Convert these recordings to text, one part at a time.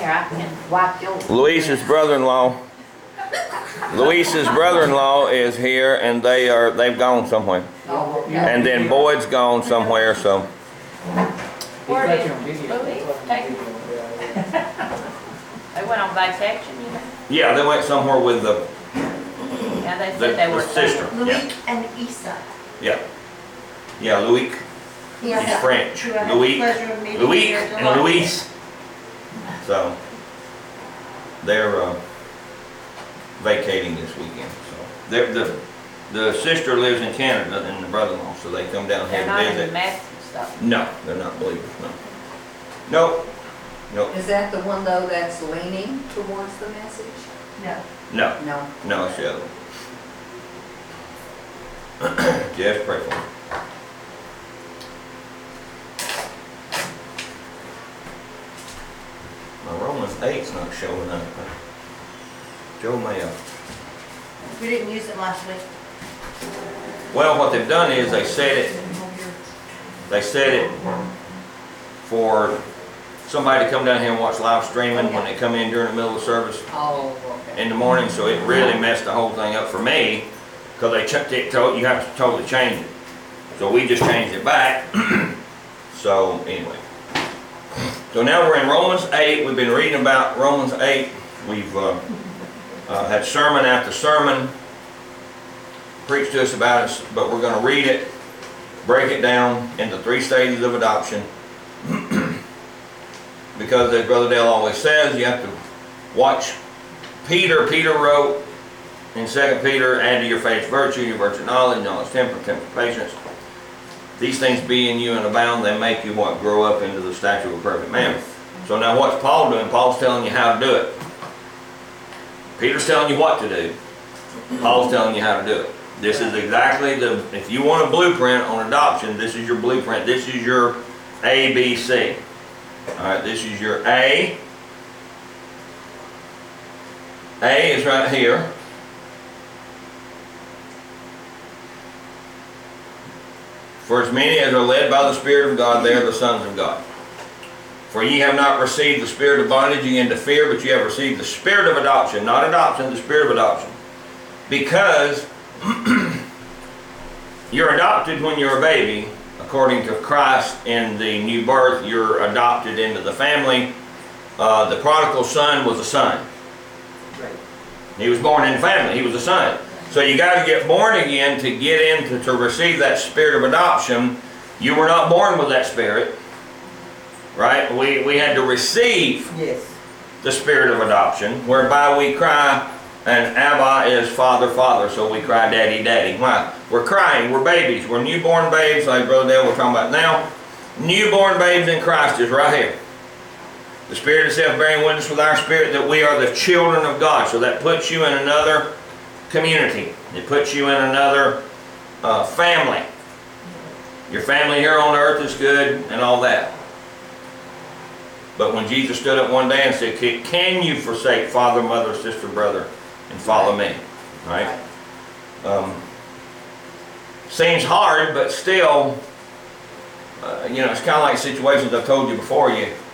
here, I can wipe yours. Luis's brother-in-law. Luis's brother-in-law is here, and they've gone somewhere. Oh, okay. And then Boyd's gone somewhere, so. Where did Louis take them? They went on vacation, you know? Yeah, they went somewhere with the Yeah, they said they were. sister. Yeah, Luik and Isa. yeah. Yeah, Louis. Yes. He's French. Who I have the Louis, pleasure of meeting Louis, here and July Louise. So they're vacating this weekend. So the sister lives in Canada, and the brother-in-law, so they come down here They're not to in the visit. mess and stuff. No, they're not believers. No. Nope. Nope. Is that the one though that's leaning towards the message? No. No. No. No, it's the other one. Just pray for me. My Romans 8's not showing up. Joe may have. We didn't use it last week. Well, what they've done is they set it for somebody to come down here and watch live streaming when they come in during the middle of the service Oh, okay. in the morning, so it really messed the whole thing up for me, because you have to totally change it. So we just changed it back. So anyway. So now we're in Romans 8. We've been reading about Romans 8. We've had sermon after sermon preached to us about it, but we're going to read it, break it down into 3 stages of adoption. Because as Brother Dale always says, you have to watch Peter. Peter wrote in 2 Peter, add to your faith virtue, your virtue knowledge, knowledge temper, temper patience. These things be in you and abound, they make you what? Grow up into the stature of a perfect man. So now what's Paul doing? Paul's telling you how to do it. Peter's telling you what to do. Paul's telling you how to do it. This is exactly if you want a blueprint on adoption, this is your blueprint. This is your A, B, C. Alright, this is your A. A is right here. For as many as are led by the Spirit of God, they are the sons of God. For ye have not received the spirit of bondage again to fear, but ye have received the spirit of adoption. Not adoption, the spirit of adoption. Because you're adopted when you're a baby. According to Christ in the new birth, you're adopted into the family. The prodigal son was a son. He was born in the family. He was a son. So you got to get born again to get into to receive that spirit of adoption. You were not born with that spirit, right? We had to receive the spirit of adoption, whereby we cry, and Abba is Father, Father. So we cry, Daddy, Daddy. Why? We're crying. We're babies. We're newborn babes, like Brother Dale we're talking about now. Newborn babes in Christ is right here. The Spirit itself bearing witness with our spirit that we are the children of God. So that puts you in another community. It puts you in another family. Your family here on earth is good and all that. But when Jesus stood up one day and said, can you forsake father, mother, sister, brother, and follow me? Right? Seems hard, but still, it's kind of like situations I've told you before,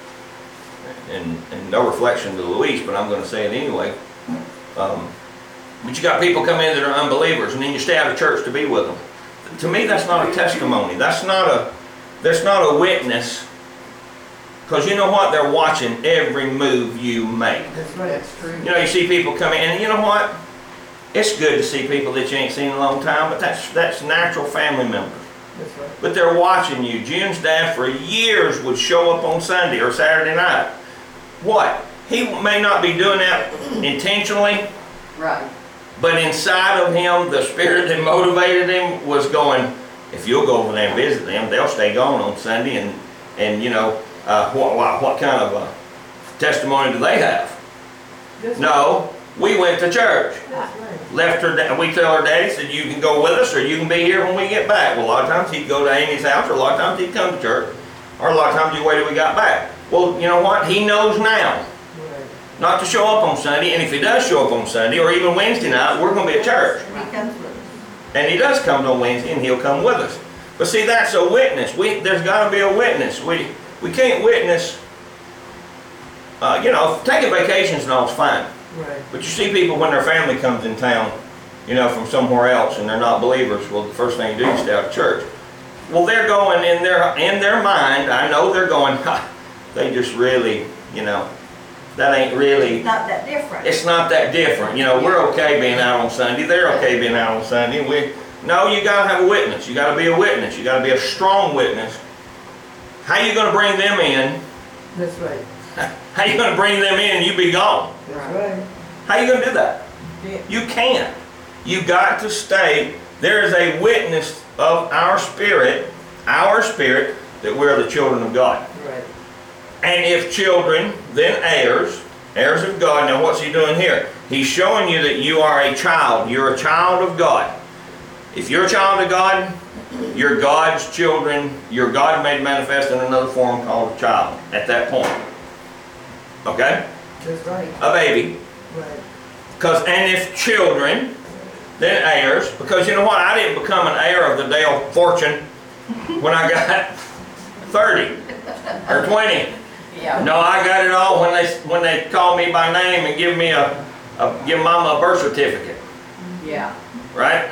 and no reflection to Luis, but I'm going to say it anyway. But you got people come in that are unbelievers, and then you stay out of church to be with them. To me, that's not a testimony. That's not a witness. Because you know what? They're watching every move you make. That's right. That's true. You know, you see people come in, and you know what? It's good to see people that you ain't seen in a long time, but that's natural family members. That's right. But they're watching you. June's dad for years would show up on Sunday or Saturday night. What? He may not be doing that intentionally, Right. but inside of him, the spirit that motivated him was going, if you'll go over there and visit them, they'll stay gone on Sunday, and what kind of testimony do they have? No, we went to church. Left her, we tell her daddy, said you can go with us or you can be here when we get back. Well, a lot of times he'd go to Amy's house, or a lot of times he'd come to church, or a lot of times he'd wait till we got back. Well, you know what? He knows now not to show up on Sunday, and if he does show up on Sunday, or even Wednesday night, we're going to be at church. He comes with us. And he does come on Wednesday, and he'll come with us. But see, that's a witness. There's got to be a witness. We can't witness taking vacations and all is fine. Right. But you see people when their family comes in town, from somewhere else and they're not believers, well, the first thing you do is stay out of church. Well, they're going in their mind, I know they're going, they just really, that ain't really, Not that different. it's not that different. We're okay being out on Sunday, they're okay being out on Sunday. No, you gotta have a witness. You gotta be a witness. You gotta be a strong witness. How you gonna bring them in? That's right. How you gonna bring them in and you be gone? That's right. How you gonna do that? Yeah. You can't. You got to stay. There is a witness of our spirit, that we're the children of God. Right. And if children, then heirs of God. Now what's he doing here? He's showing you that you are a child. You're a child of God. If you're a child of God, you're God's children. You're God made manifest in another form called a child at that point. Okay? That's right. A baby. Right. And if children, then heirs. Because you know what? I didn't become an heir of the Dale fortune when I got 30 or 20. Yeah. No, I got it all when they called me by name and give Mama a birth certificate. Yeah. Right?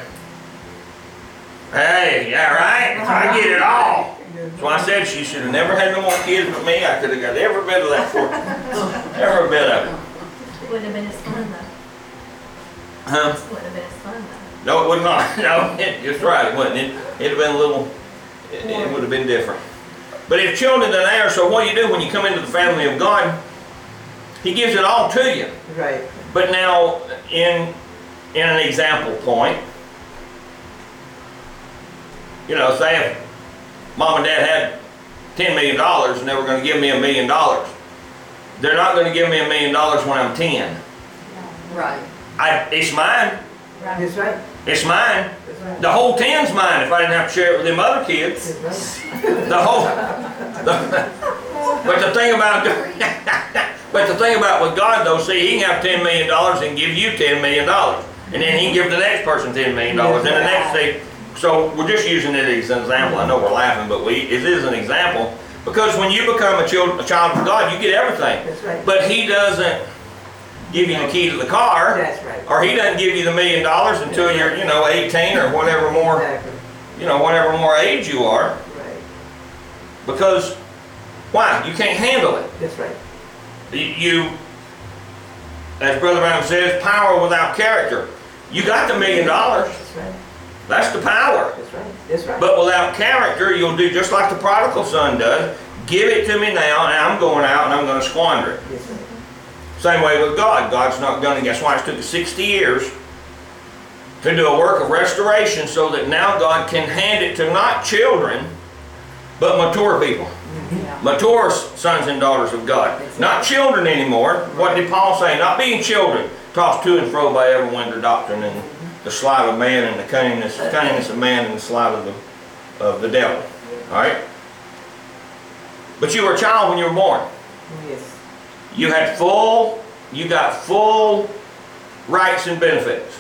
Hey, yeah, right? I get it all. So I said she should have never had no more kids but me. I could have got every bit of that fortune. Every bit of it. It wouldn't have been as fun though. Huh? It wouldn't have been as fun though. No, it would not. No, just right, it wouldn't. It'd have been a little, it would have been different. But if children then heirs, so what do you do when you come into the family of God? He gives it all to you. Right. But now, in an example point, say if Mom and Dad had $10 million and they were going to give me $1 million, they're not going to give me $1 million when I'm 10. Right. It's mine. That's right. It's mine. That's right. The whole 10's mine if I didn't have to share it with them other kids. That's right. But the thing about with God though, see, he can have $10 million and give you $10 million. And then he can give the next person $10 million. And the next thing. So we're just using it as an example. I know we're laughing, but it is an example. Because when you become a child of God, you get everything. That's right. But he doesn't give you the key to the car. That's right. Or he doesn't give you the $1 million until you're, 18 or whatever more, Exactly. whatever more age you are. Right. Because, why? You can't handle it. That's right. You, as Brother Brown says, power without character. You got the $1 million. That's right. That's the power. That's right. That's right. But without character, you'll do just like the prodigal son does. Give it to me now, and I'm going out and I'm going to squander it. That's right. Same way with God. God's not going to, guess why it took 60 years to do a work of restoration so that now God can hand it to not children, but mature people. Yeah. Mature sons and daughters of God. Not children anymore. What did Paul say? Not being children, tossed to and fro by every wind of doctrine and the sleight of man and the cunningness of man and the sleight of the devil. Alright? But you were a child when you were born. Yes. You got full rights and benefits.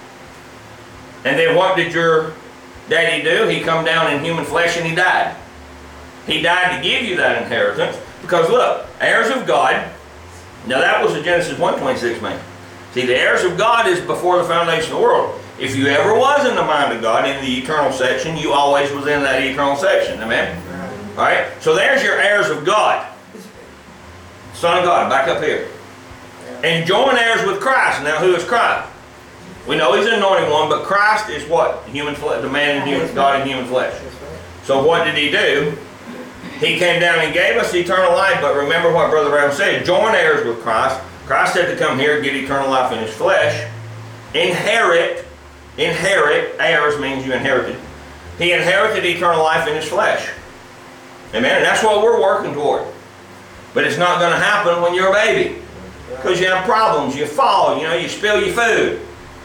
And then what did your daddy do? He come down in human flesh and he died. He died to give you that inheritance. Because look, heirs of God, now that was a Genesis 1:26 man. See, the heirs of God is before the foundation of the world. If you ever was in the mind of God in the eternal section, you always was in that eternal section. Amen? Alright? So there's your heirs of God. Son of God, back up here. And joint heirs with Christ. Now who is Christ? We know he's an anointed one, but Christ is what? Human flesh, the man in human, God in human flesh. So what did he do? He came down and gave us eternal life, but remember what Brother Brown said, joint heirs with Christ. Christ had to come here and get eternal life in his flesh. Inherit, heirs means you inherited. He inherited eternal life in his flesh. Amen, and that's what we're working toward. But it's not going to happen when you're a baby. Because you have problems, you fall, you spill your food.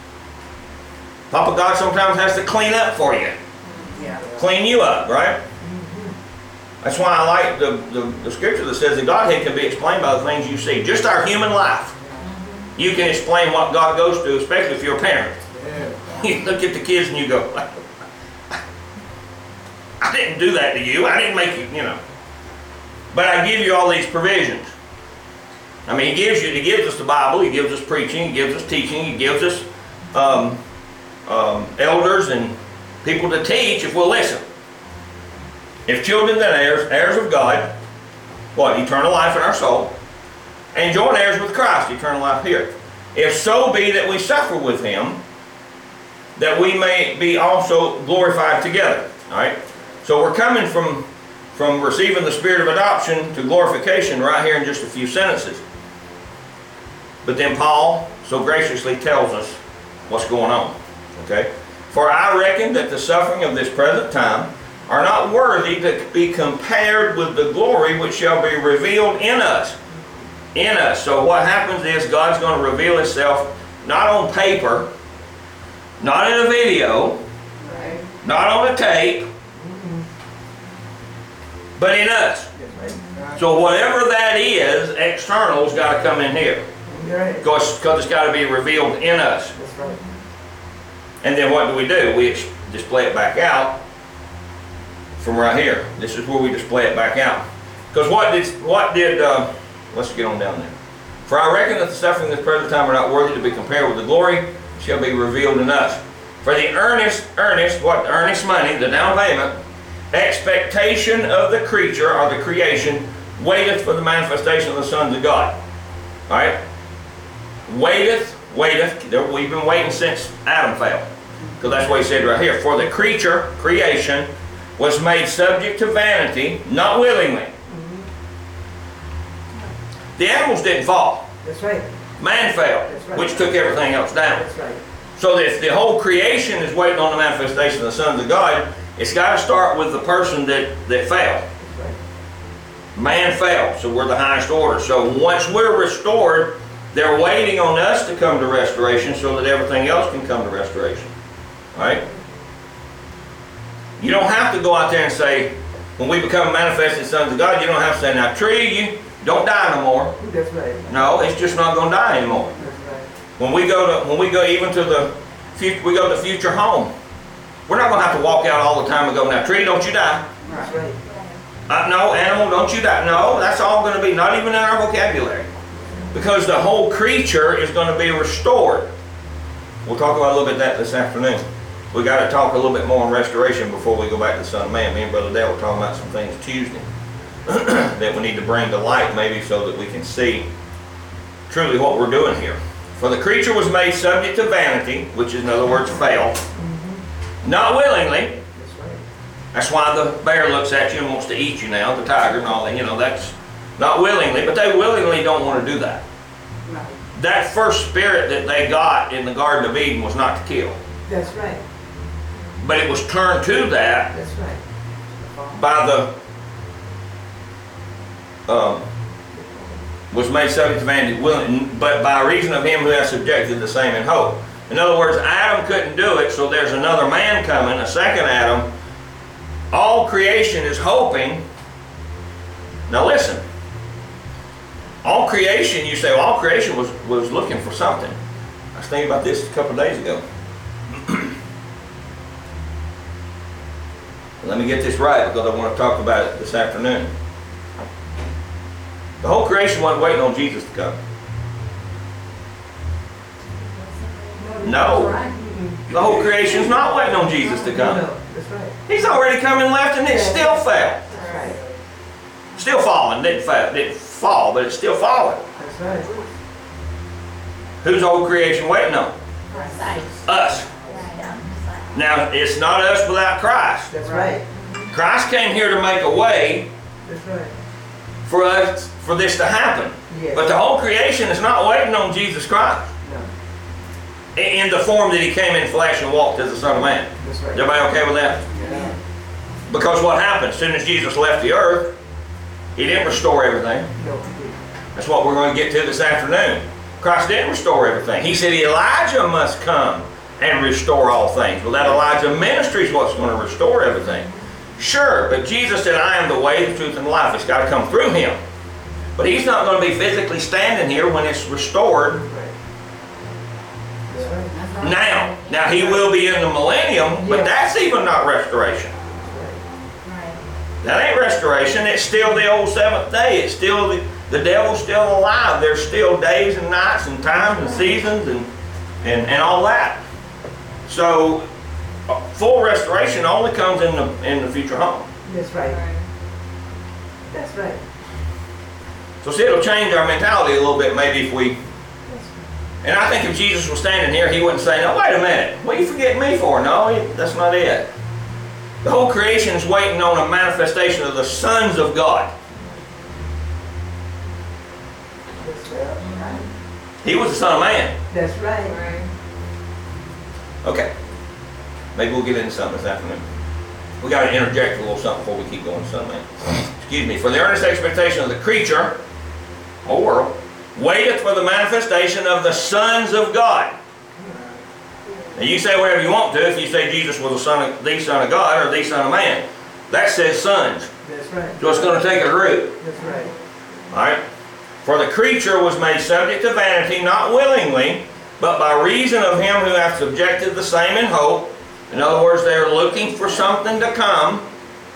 Papa God sometimes has to clean up for you. Yeah. Clean you up, right? That's why I like the scripture that says the Godhead can be explained by the things you see. Just our human life. You can explain what God goes through, especially if you're a parent. You look at the kids and you go, I didn't do that to you. I didn't make you, But I give you all these provisions. I mean, he gives us the Bible, he gives us preaching, he gives us teaching, he gives us elders and people to teach if we'll listen. If children, then heirs, heirs of God, what? Eternal life in our soul, and joint heirs with Christ, eternal life here. If so be that we suffer with him, that we may be also glorified together. All right? So we're coming from receiving the spirit of adoption to glorification right here in just a few sentences. But then Paul so graciously tells us what's going on. Okay? For I reckon that the suffering of this present time are not worthy to be compared with the glory which shall be revealed in us. In us. So what happens is God's going to reveal himself not on paper, not in a video, not on a tape, but in us. So whatever that is, external's got to come in here. Because it's got to be revealed in us. And then what do? We display it back out from right here. This is where we display it back out. Because let's get on down there. For I reckon that the suffering of this present time are not worthy to be compared with the glory shall be revealed in us. For the earnest money, the down payment, expectation of the creature or the creation, waiteth for the manifestation of the sons of God. Alright? Waiteth. We've been waiting since Adam fell. Because that's what he said right here. For the creature, creation, was made subject to vanity, not willingly. The animals didn't fall. That's right. Man fell, That's right. which took everything else down. That's right. So if the whole creation is waiting on the manifestation of the sons of God, it's got to start with the person that fell. That's right. Man fell, so we're the highest order. So once we're restored, they're waiting on us to come to restoration so that everything else can come to restoration. Right? You don't have to go out there and say, when we become manifested sons of God, you don't have to say, now tree, you don't die no more. That's right. No, it's just not going to die anymore. That's right. When we go even to the future home, we're not going to have to walk out all the time and go, now tree, don't you die. That's right. No, animal, don't you die. No, that's all going to be not even in our vocabulary. Because the whole creature is going to be restored. We'll talk about a little bit of that this afternoon. We got to talk a little bit more on restoration before we go back to the Son of Man. Me and Brother Dale were talking about some things Tuesday that we need to bring to light maybe so that we can see truly what we're doing here. For the creature was made subject to vanity, which is in other words fail, not willingly. That's right. That's why the bear looks at you and wants to eat you now, the tiger and all that, that's not willingly, but they willingly don't want to do that. Right. That first spirit that they got in the Garden of Eden was not to kill. That's right. But it was turned to that That's right. by was made subject to vanity, willing, but by reason of him who has subjected the same in hope. In other words, Adam couldn't do it, so there's another man coming, a second Adam. All creation is hoping. Now listen. All creation, you say, well, all creation was looking for something. I was thinking about this a couple of days ago. Let me get this right because I want to talk about it this afternoon. The whole creation wasn't waiting on Jesus to come. No. The whole creation's not waiting on Jesus to come. No, that's right. He's already come and left and it still fell. That's right. Still falling. Didn't fall, but it's still falling. That's right. Who's the whole creation waiting on? Us. Now, it's not us without Christ. That's right. Christ came here to make a way That's right. for us, for this to happen. Yes. But the whole creation is not waiting on Jesus Christ No. in the form that he came in flesh and walked as the Son of Man. That's right. Is everybody okay with that? Yeah. Because what happened? As soon as Jesus left the earth, he didn't restore everything. No. That's what we're going to get to this afternoon. Christ didn't restore everything. He said Elijah must come and restore all things. Well, that Elijah ministry is what's going to restore everything. Sure, but Jesus said, I am the way, the truth, and the life. It's got to come through him. But he's not going to be physically standing here when it's restored That's right. now. He will be in the millennium, but that's even not restoration. That's right. That ain't restoration. It's still the old seventh day. It's still the devil's still alive. There's still days and nights and times and seasons and all that. So full restoration only comes in the future home. That's right. That's right. So see, it'll change our mentality a little bit maybe if we... And I think if Jesus was standing here, he wouldn't say, no, wait a minute, what are you forgetting me for? No, that's not it. The whole creation is waiting on a manifestation of the sons of God. That's right. He was the Son of Man. That's right. Right. Okay. Maybe we'll get into something this afternoon. We got to interject a little something before we keep going, Son of Man. Excuse me. For the earnest expectation of the creature, whole world, waiteth for the manifestation of the sons of God. Now you say whatever you want to. If you say Jesus was the Son of God or the Son of Man, that says sons. That's right. So it's going to take a root. That's right. All right. For the creature was made subject to vanity, not willingly, but by reason of him who hath subjected the same in hope. In other words, they're looking for something to come.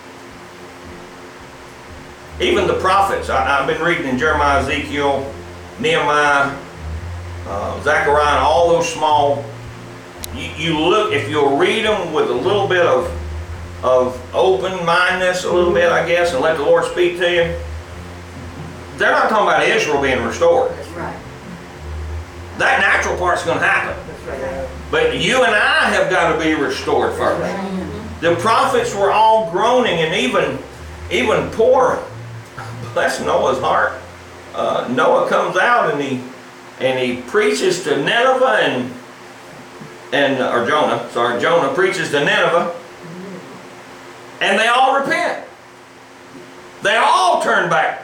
Even the prophets. I've been reading in Jeremiah, Ezekiel, Nehemiah, Zechariah, and all those small. You look, if you'll read them with a little bit of open-mindedness, a little bit, I guess, and let the Lord speak to you. They're not talking about Israel being restored. That's right. That natural part's going to happen. That's right. But you and I have got to be restored first. The prophets were all groaning, and even poor, bless Noah's heart. Noah comes out and he preaches to Nineveh or Jonah. Jonah preaches to Nineveh, and they all repent. They all turn back.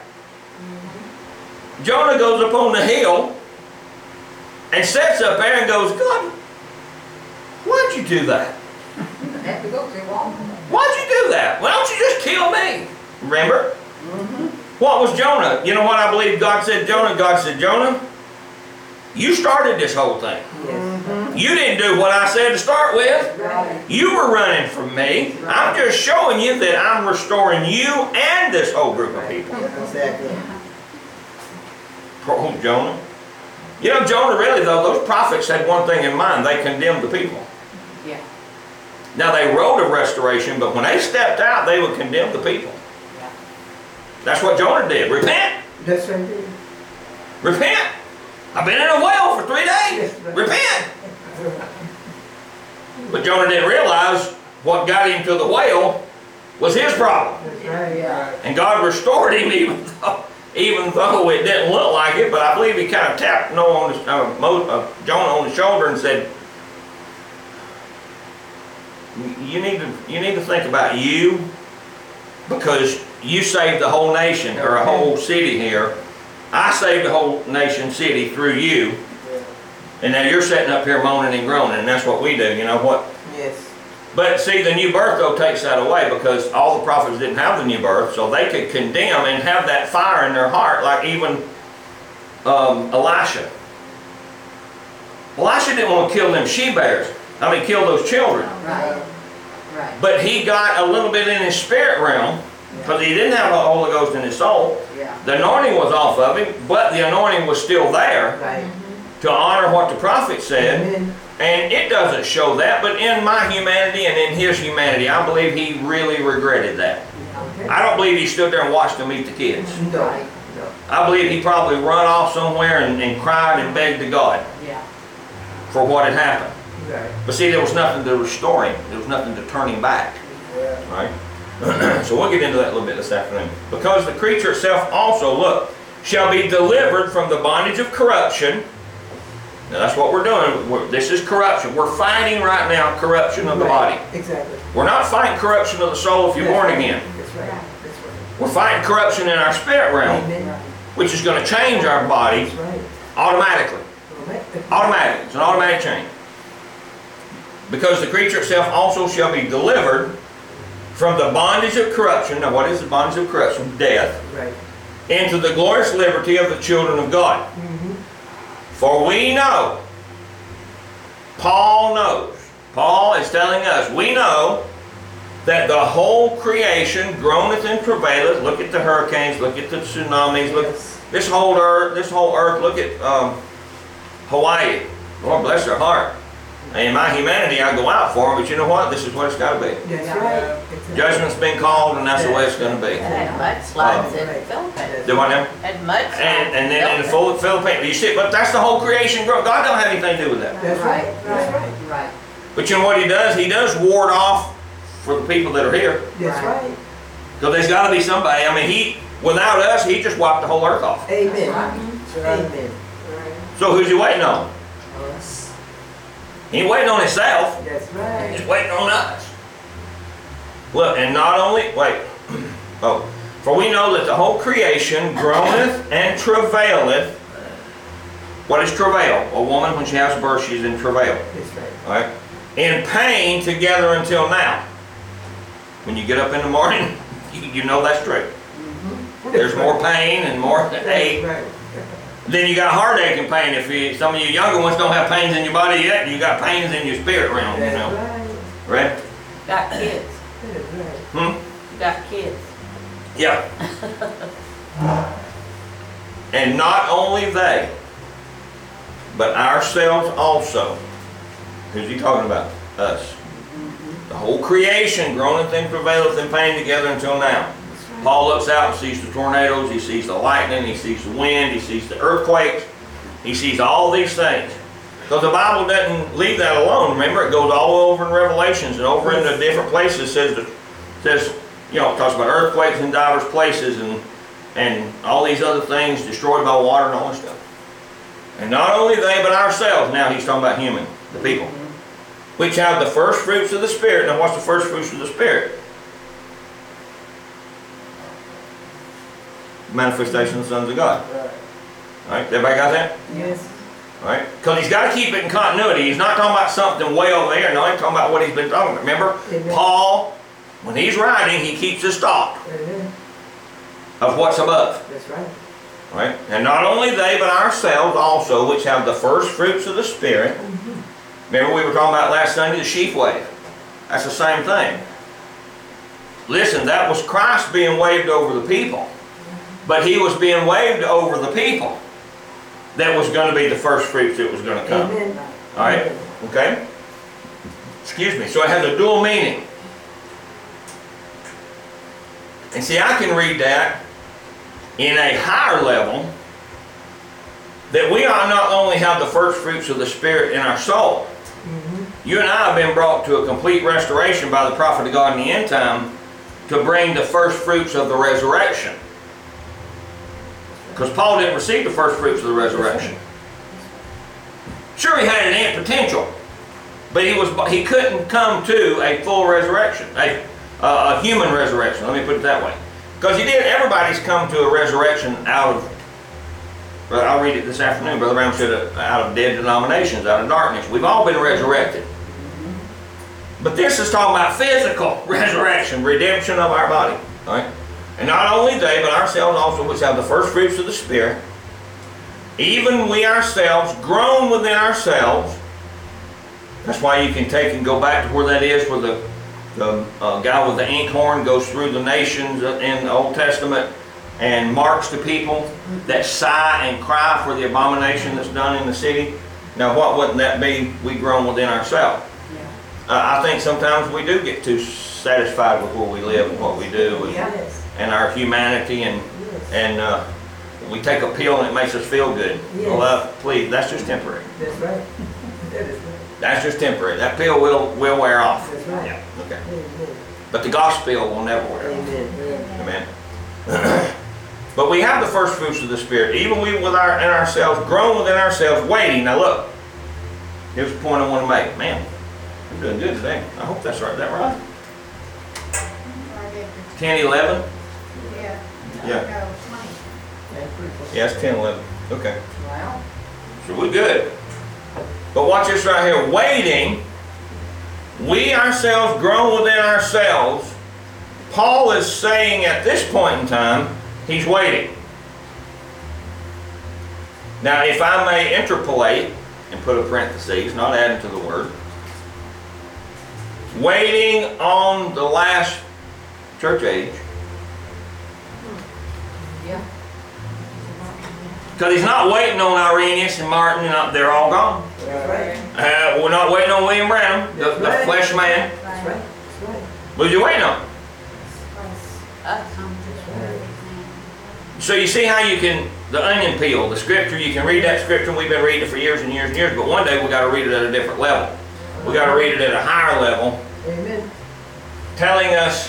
Jonah goes up on the hill and sits up there and goes, God, why'd you do that? Have to go through all of them. Why'd you do that? Why don't you just kill me? Remember? What was Jonah? You know what I believe God said to Jonah? God said, Jonah, you started this whole thing. Yes. You didn't do what I said to start with. Right. You were running from me. I'm just showing you that I'm restoring you and this whole group of people. Exactly. Poor old Jonah. You know, Jonah really, though, those prophets had one thing in mind. They condemned the people. Yeah. Now, they wrote of restoration, but when they stepped out, they would condemn the people. Yeah. That's what Jonah did. Repent. That's right. Repent. I've been in a well for 3 days. Yes, right. Repent. But Jonah didn't realize what got him to the well was his problem. That's right. Yeah. And God restored him even though it didn't look like it. But I believe he kind of tapped Jonah on the shoulder and said, you need to think about you, because you saved the whole nation or a whole city here. I saved the whole nation, city through you. And now you're sitting up here moaning and groaning, and that's what we do, you know what? Yes. But see, the new birth, though, takes that away, because all the prophets didn't have the new birth, so they could condemn and have that fire in their heart, like even Elisha. Elisha didn't want to kill them she-bears. Kill those children. Right. Right. But he got a little bit in his spirit realm, because he didn't have the Holy Ghost in his soul. Yeah. The anointing was off of him, but the anointing was still there Right. to honor what the prophet said. Amen. And it doesn't show that, but in my humanity and in his humanity, I believe he really regretted that. Okay. I don't believe he stood there and watched them eat the kids. No. Right. No. I believe he probably run off somewhere and cried and begged to God Yeah. for what had happened. Right. But see, there was nothing to restore him. There was nothing to turn him back. Yeah. Right? So we'll get into that a little bit this afternoon. Because the creature itself also, look, shall be delivered from the bondage of corruption. Now that's what we're doing. This is corruption. We're fighting right now corruption of the body. Exactly. We're not fighting corruption of the soul if you're born again. That's right. That's right. We're fighting corruption in our spirit realm, Amen. which is going to change our body That's right. automatically. Automatic. It's an automatic change. Because the creature itself also shall be delivered from the bondage of corruption. Now what is the bondage of corruption? Death. Right. Into the glorious liberty of the children of God. Mm-hmm. For we know, Paul knows, Paul is telling us, we know that the whole creation groaneth and travaileth. Look at the hurricanes, look at the tsunamis, look. Yes. This whole earth, look at Hawaii. Lord bless their heart. And in my humanity, I go out for them, but you know what? This is what it's got to be. That's right. Judgment's been called, and that's the way it's going to be. Had mudslides in the Philippines. Do I know? Had mudslides. And then in the full Philippines, you see, but that's the whole creation growth. God don't have anything to do with that. That's right. That's right. Right. But you know what He does? He does ward off for the people that are here. That's right. Because there's got to be somebody. I mean, without us, He just wiped the whole earth off. Amen. Right. Amen. So who's He waiting on? Us. He ain't waiting on Himself. That's right. He's waiting on us. Look, and not only, oh, for we know that the whole creation groaneth and travaileth. What is travail? A woman, when she has birth, she's in travail. That's right. All right? In pain together until now. When you get up in the morning, you know that's true. There's more pain and more ache. Right. Then you got heartache and pain. If some of you younger ones don't have pains in your body yet, you got pains in your spirit realm, you know. That's Right? Got kids. right. You got kids. Yeah. And not only they, but ourselves also. Who's He talking about? Us. The whole creation groaneth and travaileth in pain together until now. Paul looks out and sees the tornadoes, he sees the lightning, he sees the wind, he sees the earthquakes, he sees all these things. Because the Bible doesn't leave that alone. Remember, it goes all over in Revelations and over into different places. Says, you know, it talks about earthquakes in diverse places and all these other things destroyed by water and all this stuff. And not only they, but ourselves. Now he's talking about human, the people, which have the first fruits of the Spirit. Now what's the first fruits of the Spirit? Manifestation of the sons of God. Alright, everybody got that? Yes. Alright? Because he's got to keep it in continuity. He's not talking about something way over there. No, he's talking about what he's been talking about. Remember, Amen. Paul, when he's writing, he keeps his thought Amen. of what's above. That's right. Right? And not only they, but ourselves also, which have the first fruits of the Spirit. Remember we were talking about last Sunday, the sheaf wave. That's the same thing. Listen, that was Christ being waved over the people. But He was being waved over the people. That was going to be the first fruits that was going to come. Amen. Alright? Okay? Excuse me. So it has a dual meaning. And see, I can read that in a higher level, that we are not only have the first fruits of the Spirit in our soul. You and I have been brought to a complete restoration by the prophet of God in the end time to bring the first fruits of the resurrection. Because Paul didn't receive the first fruits of the resurrection. Sure, he had an end potential, but he couldn't come to a full resurrection, a human resurrection. Let me put it that way. Because everybody's come to a resurrection out of, I'll read it this afternoon, Brother Brown said, out of dead denominations, out of darkness. We've all been resurrected. But this is talking about physical resurrection, redemption of our body. All right? And not only they, but ourselves also, which have the first fruits of the Spirit, even we ourselves, groan within ourselves. That's why you can take and go back to where that is, where the guy with the inkhorn goes through the nations in the Old Testament and marks the people that sigh and cry for the abomination that's done in the city. Now what wouldn't that be? We groan within ourselves. I think sometimes we do get too satisfied with where we live and what we do and our humanity and we take a pill and it makes us feel good. Yes. Well, please, that's just temporary. That's right. That is right. That's just temporary. That pill will wear off. That's right. Yeah, okay. Amen. But the gospel will never wear off. Amen. Amen. But we have the first fruits of the Spirit. Even we in ourselves, grown within ourselves, waiting. Now look, here's the point I want to make. Man, I'm doing good today. I hope that's right. Is that right? 10, 11? Yeah. Yeah, it's 10, 11. Okay. Well, So we're good. But watch this right here. Waiting, we ourselves grown within ourselves. Paul is saying at this point in time, he's waiting. Now, if I may interpolate and put a parenthesis, not adding to the word, waiting on the last church age. yeah. Because he's not waiting on Irenaeus and Martin, and they're all gone. That's right. We're not waiting on William Branham, the flesh man. That's right. That's right. What are you waiting on? Us. So you see how you can, the onion peel, the scripture, you can read that scripture, we've been reading it for years and years and years, but one day we got to read it at a different level. We got to read it at a higher level, Amen. telling us,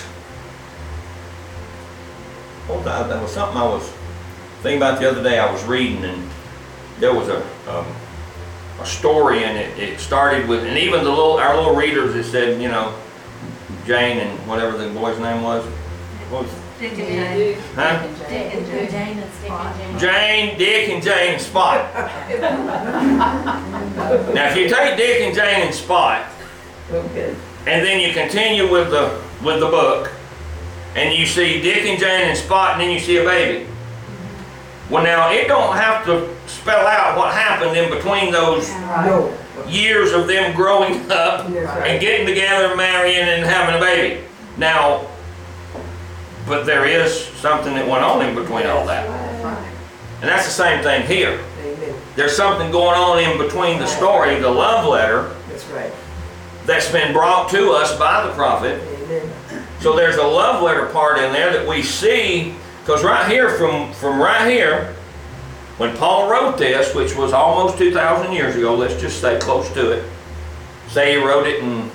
oh, that was something I was thinking about the other day. I was reading, and there was a story, and it started with, and even our little readers, it said, you know, Jane and whatever the boy's name was. What was Dick and Jane. huh? Dick and Jane and Spot. Jane, Dick, and Jane and Spot. Now, if you take Dick and Jane and Spot, Okay. and then you continue with the book, and you see Dick and Jane and Spot, and then you see a baby. Well, now it don't have to spell out what happened in between those No. years of them growing up That's and right. getting together, marrying, and having a baby. Now, but there is something that went on in between all that, and that's the same thing here. Amen. There's something going on in between the story, the love letter, That's right. that's been brought to us by the prophet. Amen. So there's a love letter part in there that we see, because right here, from right here, when Paul wrote this, which was almost 2,000 years ago, let's just stay close to it. Say he wrote it in,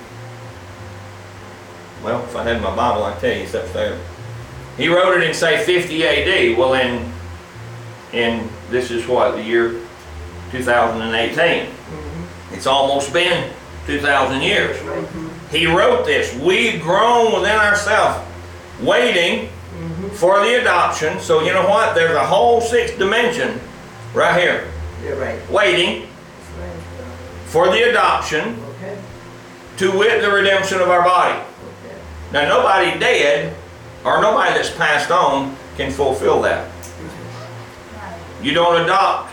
well, if I had my Bible, I'd tell you it's up there. He wrote it in, say, 50 AD. Well, in this is what, the year 2018. It's almost been 2,000 years. He wrote this. We groan within ourselves, waiting for the adoption. So you know what? There's a whole sixth dimension right here. You're right. Waiting That's right. for the adoption, Okay. to wit the redemption of our body. Okay. Now nobody dead, or nobody that's passed on, can fulfill that. You don't adopt,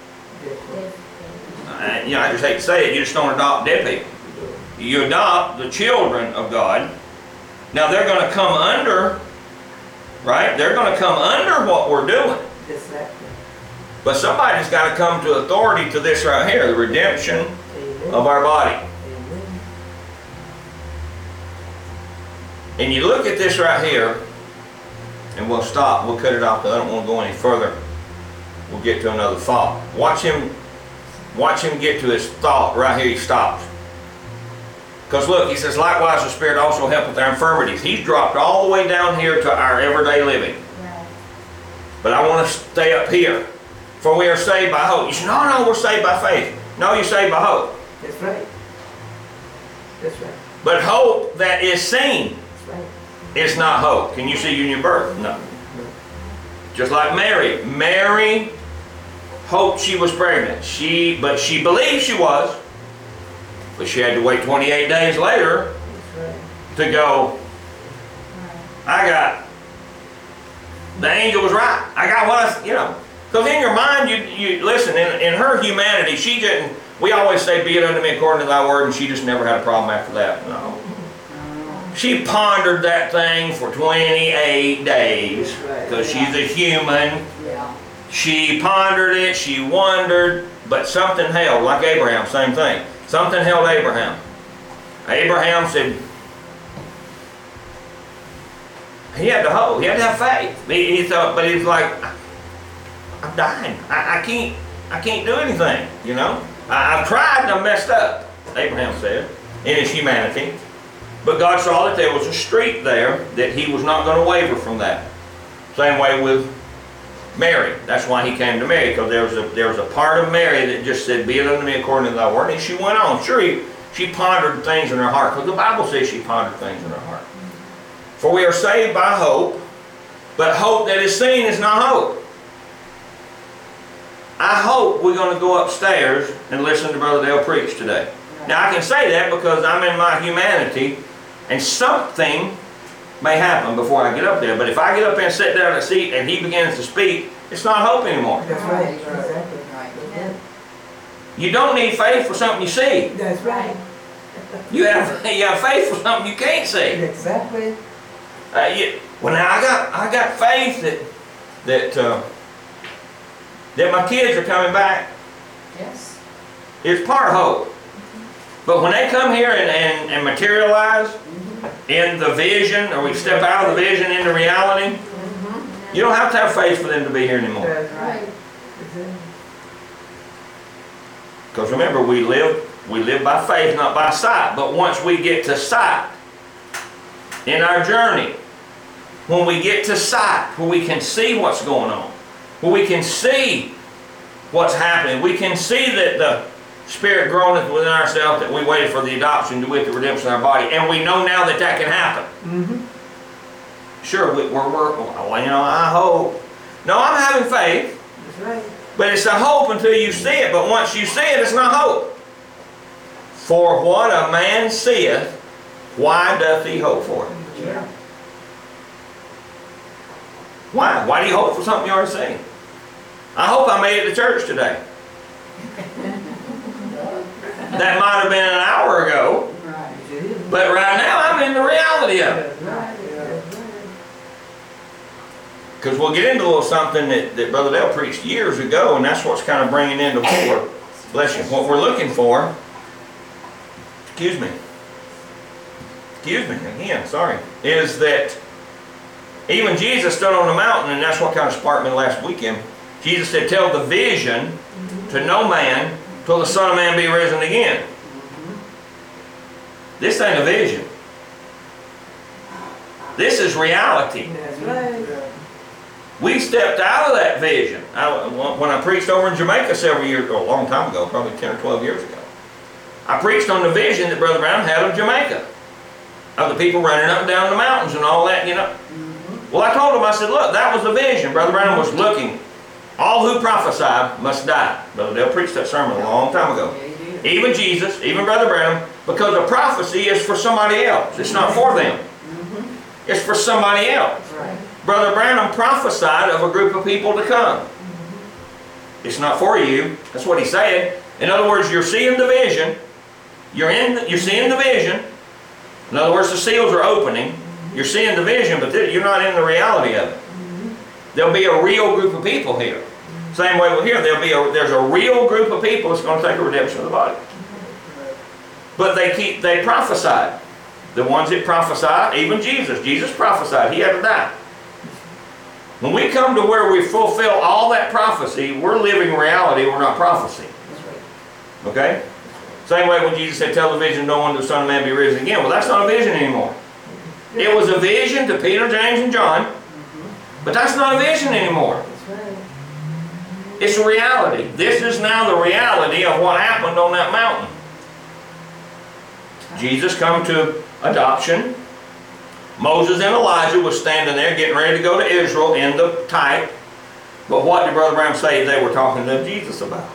you know, I just hate to say it, you just don't adopt dead people. You adopt the children of God. Now they're going to come under, right? They're going to come under what we're doing. Exactly. But somebody's got to come to authority to this right here, the redemption Amen. of our body. Amen. And you look at this right here, and we'll stop, we'll cut it off because I don't want to go any further. We'll get to another thought. Watch him get to his thought right here. He stops. Because look, he says, likewise the Spirit also helpeth with our infirmities. He's dropped all the way down here to our everyday living. But I want to stay up here. For we are saved by hope. You say, no, we're saved by faith. No, you're saved by hope. That's right. That's right. But hope that is seen That's right. is not hope. Can you see you in your birth? No. Just like Mary. Mary hoped she was pregnant. But she believed she was. But she had to wait 28 days later That's right. to go, the angel was right. I got what you know. Because in your mind, you listen, in her humanity, she didn't, we always say, be it unto me according to thy word, and she just never had a problem after that. No. She pondered that thing for 28 days, because she's a human. Yeah. She pondered it, she wondered, but something held, like Abraham, same thing. Something held Abraham. Abraham said, he had to hope, he had to have faith. He thought, but he was like, I'm dying. I can't do anything, you know. I've tried and I messed up, Abraham said, in his humanity. But God saw that there was a streak there that he was not going to waver from that. Same way with Mary. That's why he came to Mary, because there was a part of Mary that just said, be it unto me according to thy word. And she went on. Sure, she pondered things in her heart, because the Bible says she pondered things in her heart. For we are saved by hope, but hope that is seen is not hope. I hope we're going to go upstairs and listen to Brother Dale preach today. Now I can say that because I'm in my humanity, and something may happen before I get up there. But if I get up there and sit down in the seat and he begins to speak, it's not hope anymore. That's right. Exactly. Right. You don't need faith for something you see. That's right. You have faith for something you can't see. Exactly. Well, now I got faith that that my kids are coming back. Yes. It's part of hope. But when they come here and materialize in the vision, or we step out of the vision into reality, you don't have to have faith for them to be here anymore. That's Right. right. Exactly. Because remember, we live by faith, not by sight. But once we get to sight in our journey, when we get to sight, where we can see what's going on, where we can see what's happening, we can see that the Spirit groaneth within ourselves, that we waited for the adoption to wit the redemption of our body, and we know now that that can happen. Sure, I hope. No, I'm having faith. That's right. But it's a hope until you see it. But once you see it, it's not hope. For what a man seeth, why doth he hope for it? Yeah. Why? Why do you hope for something you already seen? I hope I made it to church today. That might have been an hour ago, Right. but right now I'm in the reality of it. That's right. That's right. Because we'll get into a little something that Brother Dale preached years ago, and that's what's kind of bringing into fore. Bless you. What we're looking for, excuse me again, sorry, is that even Jesus stood on the mountain, and that's what kind of sparked me last weekend. Jesus said, tell the vision to no man till the Son of Man be risen again. This ain't a vision. This is reality. That's right. We stepped out of that vision. When I preached over in Jamaica several years ago, a long time ago, probably 10 or 12 years ago, I preached on the vision that Brother Brown had of Jamaica, of the people running up and down the mountains and all that, you know. Well, I told him, I said, look, that was the vision. Brother Brown was looking. All who prophesy must die. Brother Dale preached that sermon a long time ago. Yeah, you did. Even Jesus, even Brother Brown, because a prophecy is for somebody else. It's not for them. It's for somebody else. Right. Brother Branham prophesied of a group of people to come. It's not for you. That's what he said. In other words, you're seeing the vision. You're seeing the vision. In other words, the seals are opening. You're seeing the vision, but you're not in the reality of it. There'll be a real group of people here. Same way with here. There's a real group of people that's going to take a redemption of the body. But they prophesied. The ones that prophesied, even Jesus prophesied. He had to die. When we come to where we fulfill all that prophecy, we're living reality, we're not prophecy. Okay? Same way when Jesus said, tell the vision, no one to the Son of Man be risen again. Well, that's not a vision anymore. It was a vision to Peter, James, and John, but that's not a vision anymore. That's right. It's a reality. This is now the reality of what happened on that mountain. Jesus come to adoption. Moses and Elijah was standing there getting ready to go to Israel in the type. But what did Brother Brown say they were talking to Jesus about?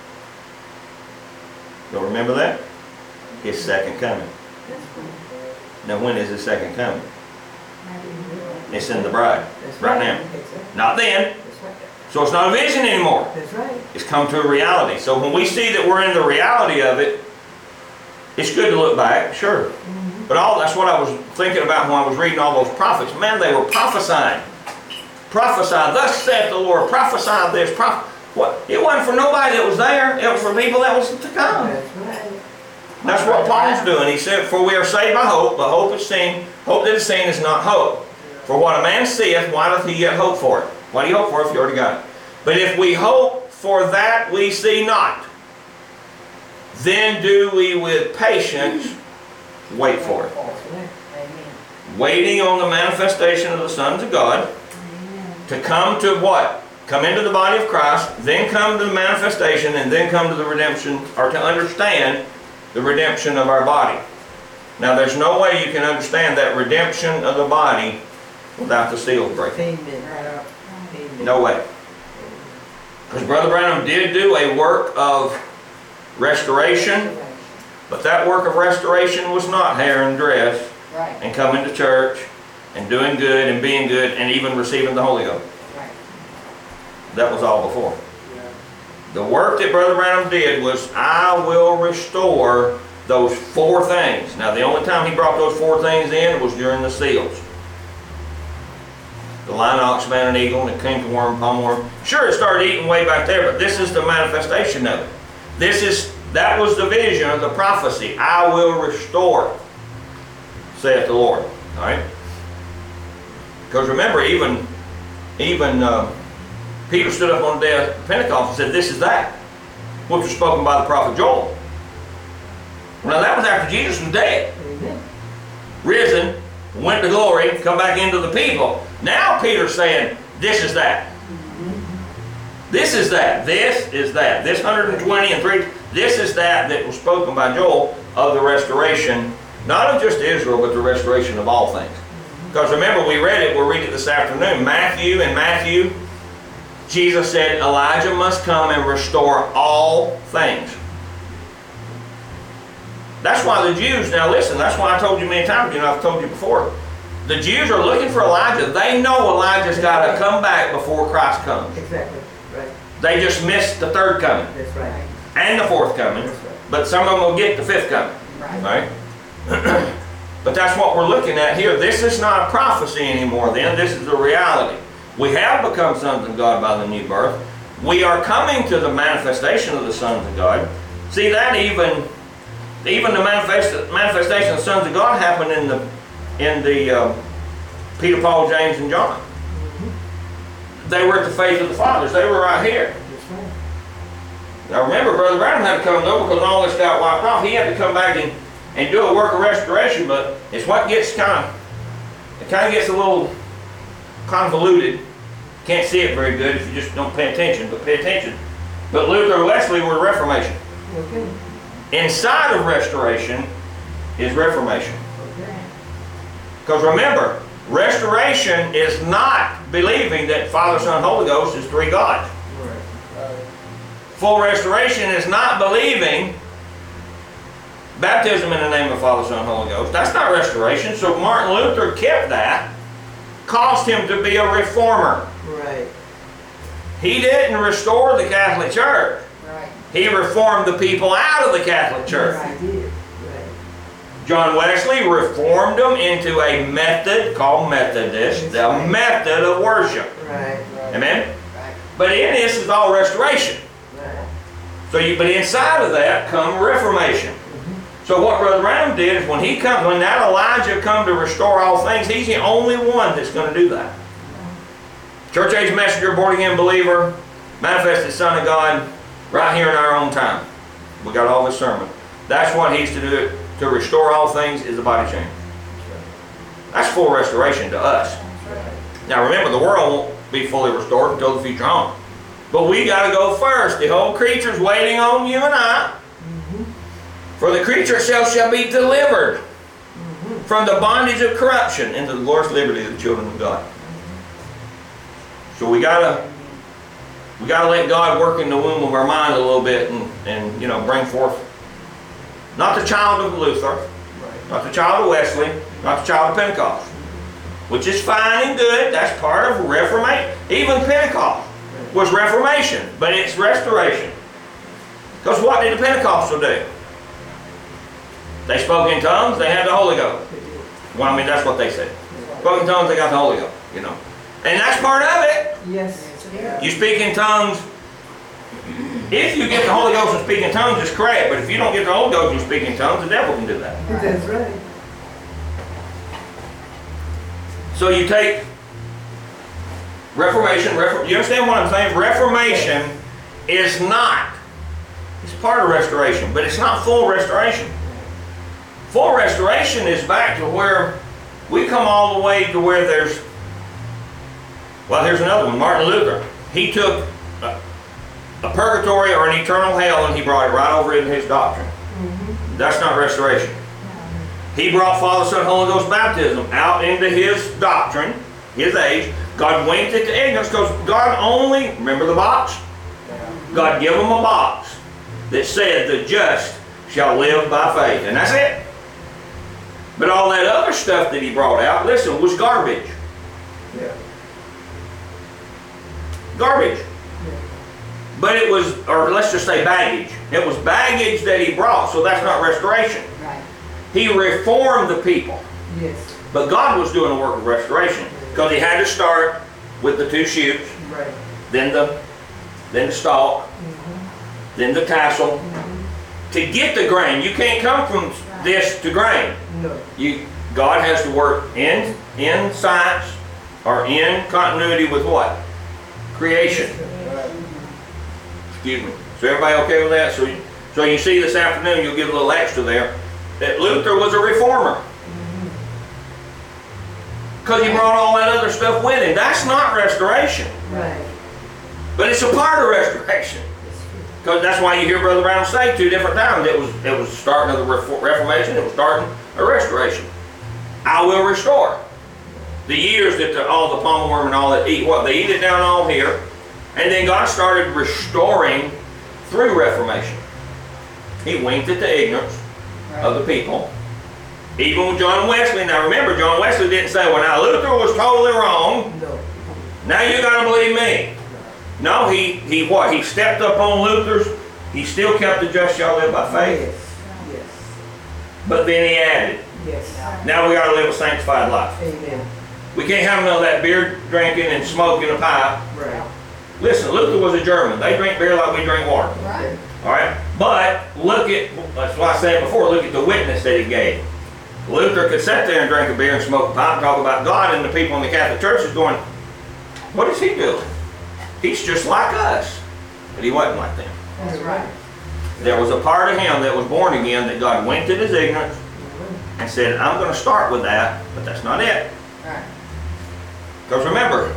You'll remember that? His second coming. Now when is his second coming? It's in the bride. That's Right right. now. Exactly. Not then. That's right. So it's not a vision anymore. That's right. It's come to a reality. So when we see that we're in the reality of it, it's good to look back, sure. But that's what I was thinking about when I was reading all those prophets. Man, they were prophesying. Prophesy, thus saith the Lord, prophesy this, what? It wasn't for nobody that was there, it was for people that was to come. That's right. That's what Paul's doing. He said, for we are saved by hope, but hope is seen. Hope that is seen is not hope. For what a man seeth, why doth he yet hope for it? Why do you hope for it if you already got it? But if we hope for that we see not, then do we with patience wait for it. That's right. Amen. Waiting on the manifestation of the sons of God to come to what? Come into the body of Christ, then come to the manifestation, and then come to the redemption, or to understand the redemption of our body. Now there's no way you can understand that redemption of the body without the seals breaking. Amen. Amen. No way. Because Brother Branham did do a work of restoration, but that work of restoration was not hair and dress Right. and coming to church and doing good and being good and even receiving the Holy Ghost. Right. That was all before. The work that Brother Branham did was, I will restore those four things. Now the only time he brought those four things in was during the seals. The lion, ox, man, and eagle, and the cankerworm, palmworm. Sure, it started eating way back there, but this is the manifestation of it. That was the vision of the prophecy. I will restore, saith the Lord. All right? Because remember, even Peter stood up on the day of Pentecost and said, this is that, which was spoken by the prophet Joel. Now that was after Jesus was dead. Amen. Risen, went to glory, come back into the people. Now Peter's saying, this is that. This is that. This is that. This 120 and 3, this is that was spoken by Joel of the restoration, not of just Israel, but the restoration of all things. Because remember, we read it, we'll read it this afternoon. In Matthew, Jesus said, Elijah must come and restore all things. That's why the Jews, now listen, that's why I told you many times, I've told you before. The Jews are looking for Elijah. They know Elijah's got to come back before Christ comes. Exactly. Right. They just missed the third coming. That's right. And the fourth coming. That's right. But some of them will get the fifth coming. Right. Right? But that's what we're looking at here. This is not a prophecy anymore then. This is the reality. We have become sons of God by the new birth. We are coming to the manifestation of the sons of God. See, that even the manifestation of the sons of God happened in the Peter, Paul, James, and John. They were at the faith of the fathers. They were right here. That's right. Now remember, Brother Branham had to come though, because all this got wiped off. He had to come back and do a work of restoration, but it's what gets kind of gets a little convoluted. Can't see it very good if you just don't pay attention, but pay attention. But Luther and Wesley were Reformation. Okay. Inside of restoration is Reformation. Okay. Because remember, restoration is not believing that Father, Son, Holy Ghost is three gods. Right. Full restoration is not believing baptism in the name of Father, Son, Holy Ghost. That's not restoration. So Martin Luther kept that, caused him to be a reformer. Right. He didn't restore the Catholic Church. Right. He reformed the people out of the Catholic Church. Yes, he did. Right. John Wesley reformed them into a method called Methodist, the method of worship. Right. Amen? Right. But in this is all restoration. Right. But inside of that come Reformation. So what Brother Branham did is when that Elijah come to restore all things, he's the only one that's going to do that. Church age messenger, born again believer, manifested Son of God, right here in our own time. We got all this sermon. That's what he's to do. To restore all things is the body change. That's full restoration to us. Now remember, the world won't be fully restored until the future home. But we got to go first. The whole creature's waiting on you and I. For the creature itself shall be delivered from the bondage of corruption into the glorious liberty of the children of God. So we gotta let God work in the womb of our mind a little bit and bring forth not the child of Luther, not the child of Wesley, not the child of Pentecost, which is fine and good. That's part of Reformation. Even Pentecost was Reformation, but it's restoration. Because what did the Pentecostals do? They spoke in tongues, they had the Holy Ghost. Well, that's what they said. Spoke in tongues, they got the Holy Ghost, And that's part of it. Yes. You speak in tongues. If you get the Holy Ghost and speak in tongues, it's correct. But if you don't get the Holy Ghost and you speak in tongues, the devil can do that. That's right. So you take Reformation. You understand what I'm saying? Reformation is not. It's part of restoration, but it's not full restoration. Full restoration is back to where we come all the way to where there's another one, Martin Luther. He took a purgatory or an eternal hell and he brought it right over into his doctrine. That's not restoration. He brought Father, Son, Holy Ghost baptism out into his doctrine, his age. God winked at the ignorance because God only, remember the box? God gave him a box that said the just shall live by faith. And that's it. But all that other stuff that he brought out, listen, was garbage. Yeah. Garbage. But it was, or let's just say baggage. It was baggage that he brought, so that's not restoration. Right. He reformed the people. Yes. But God was doing a work of restoration because he had to start with the two shoots, Right. then the stalk, then the tassel. To get the grain, you can't come from this to grain. No. God has to work in science or in continuity with what? Creation. Excuse me. So everybody okay with that? So you see this afternoon, you'll get a little extra there, that Luther was a reformer. Because he brought all that other stuff with him. That's not restoration. Right. But it's a part of restoration. Because that's why you hear Brother Brown say 2 different times. It was starting of the Reformation, it was starting a restoration. I will restore. The years that all the palm worm and all that eat, what? They eat it down all here. And then God started restoring through Reformation. He winked at the ignorance of the people. Even with John Wesley. Now remember, John Wesley didn't say, well now Luther was totally wrong. No. Now you got to believe me. No, he what? He stepped up on Luther's. He still kept the just shall live by faith. Yes. Yes. But then he added, Yes. now we got to live a sanctified life. Amen. We can't have none of that beer drinking and smoking a pipe. Right. Listen, Luther was a German. They drink beer like we drink water. Right. All right? But look at, that's why I said before, look at the witness that he gave. Luther could sit there and drink a beer and smoke a pipe and talk about God, and the people in the Catholic Church is going, what is he doing? He's just like us. But he wasn't like them. That's right. There was a part of him that was born again that God winked at his ignorance and said, I'm going to start with that, but that's not it. Right. Because remember,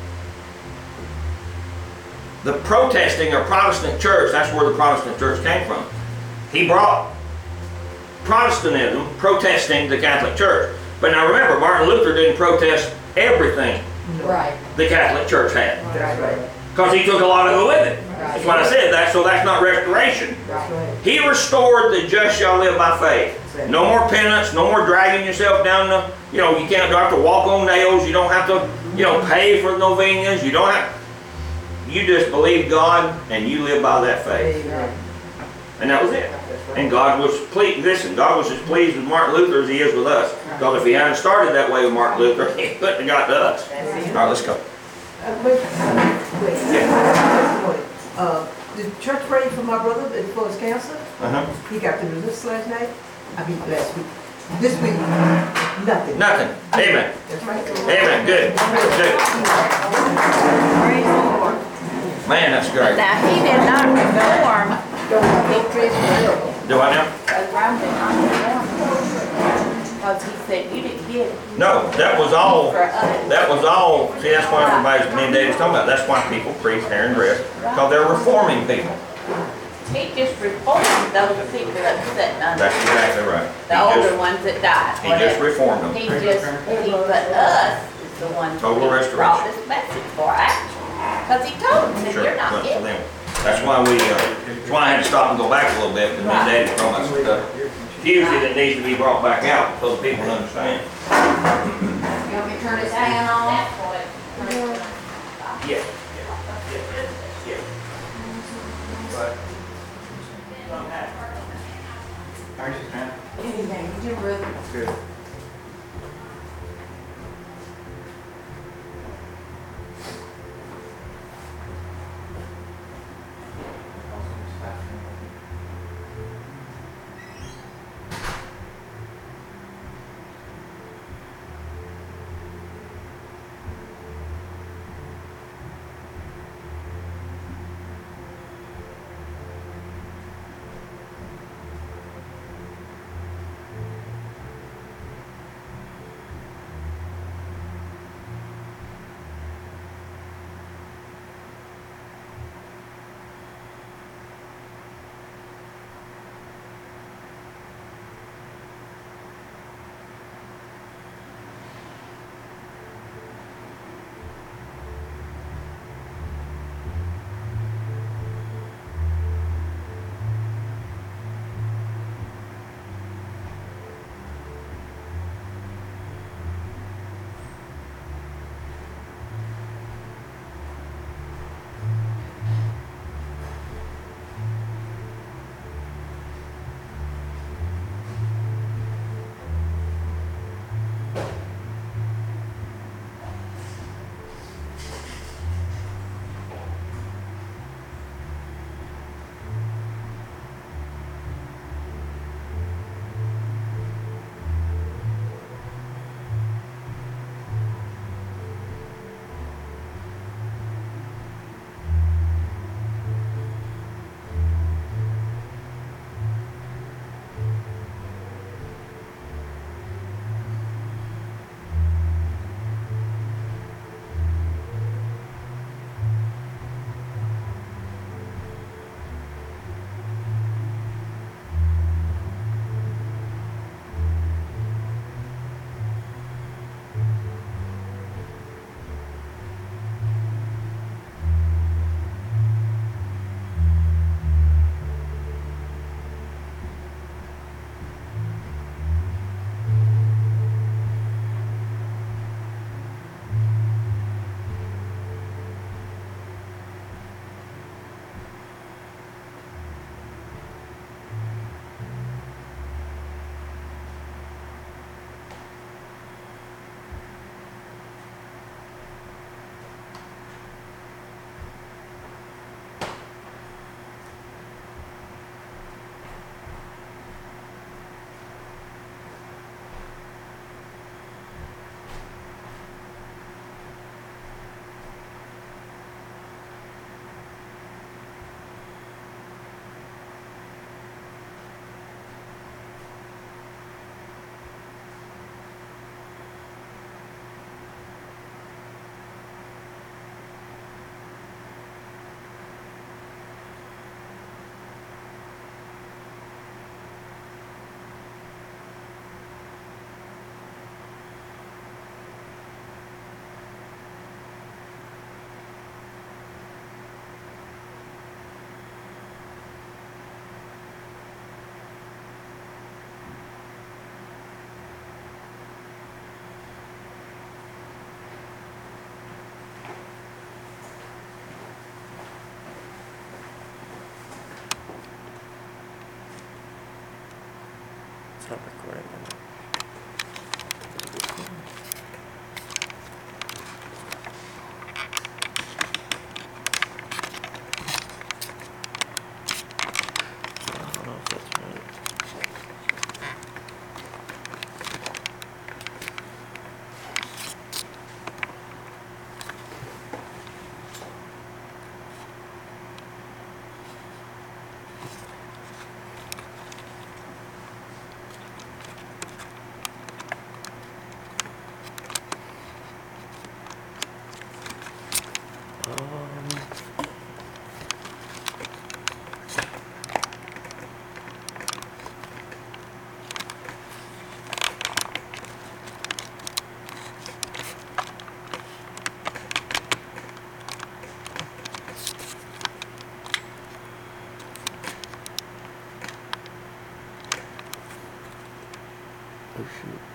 the protesting or Protestant church, that's where the Protestant church came from. He brought Protestantism protesting the Catholic Church. But now remember, Martin Luther didn't protest everything Right. the Catholic Church had. That's right. Because he took a lot of it with him. Right. That's what I said. So that's not restoration. That's right. He restored the just shall live by faith. No more penance, no more dragging yourself down the, you don't have to walk on nails, you don't have to, pay for novenas, you don't have, you just believe God and you live by that faith. Amen. And that was it. That's right. And God was pleased, listen, God was as pleased with Martin Luther as he is with us. Because if he hadn't started that way with Martin Luther, he couldn't have got to us. All right, let's go. Wait. The church prayed for my brother for his cancer. Uh-huh. He got the release last night. Last week. This week, nothing. Nothing. Amen. That's right. Amen. Good. Good. Man, that's great. Now, he did not reform, Do I now? around the unreformed, because he said you didn't get it No, that was all. for us. That was all. See, that's why everybody's, me and David's talking about, that's why people preach hair and dress. Because they're reforming people. He just reformed those people that was sitting under, That's exactly right. the older ones that died. He just reformed them. He but us is the ones Total he restoration. brought this message for, actually. Because he told them that Sure. you're not But for getting it. them. That's why that's why I had to stop and go back a little bit, because me and Daddy were talking about some stuff. Usually that needs to be brought back out so the people understand. You want me to turn this fan on? Yeah. Anything, you brother. Good. It's not recording. I don't know if that's right. Oh shoot.